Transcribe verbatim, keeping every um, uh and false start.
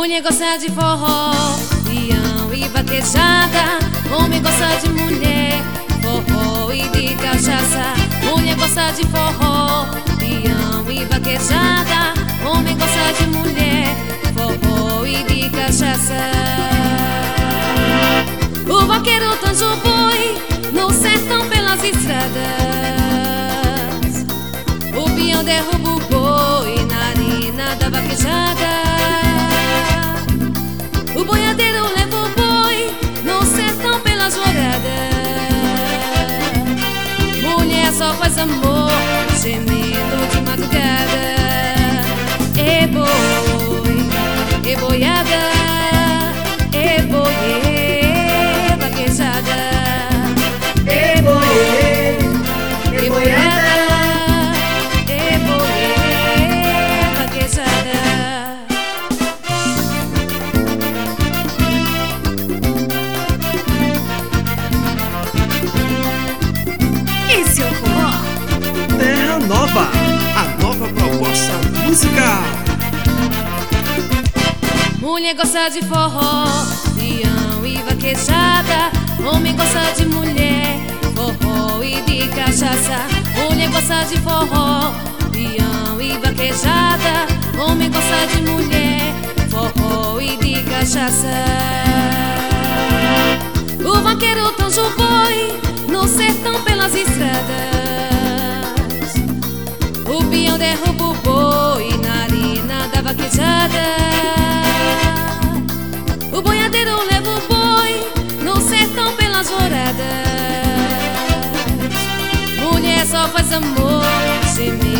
Mulher gosta de forró, peão e vaquejada. Homem gosta de mulher, forró e de cachaça. Mulher gosta de forró, peão e vaquejada. Homem gosta de mulher, forró e de cachaça. O vaqueiro tange o boi no sertão pelas estradas. O peão derruba o boi na arena da vaquejada. O boiadeiro leva o boi no sertão pelas jogadas. Mulher só faz amor gemendo de madrugada. E boi, e boiada, e boi, e vaquejada. E boi, e boiada, e boi, e vaquejada. Esse é o forró. Terra Nova, a nova proposta musical. Mulher gosta de forró, peão e vaquejada. Homem gosta de mulher, forró e de cachaça. Mulher gosta de forró, peão e vaquejada. Homem gosta de mulher, forró e de cachaça. O vaqueiro tange o boi no sertão pelas estradas. O peão derruba o boi na arena da vaquejada. O boiadeiro leva o boi no sertão pelas joradas. Mulher só faz amor gemendo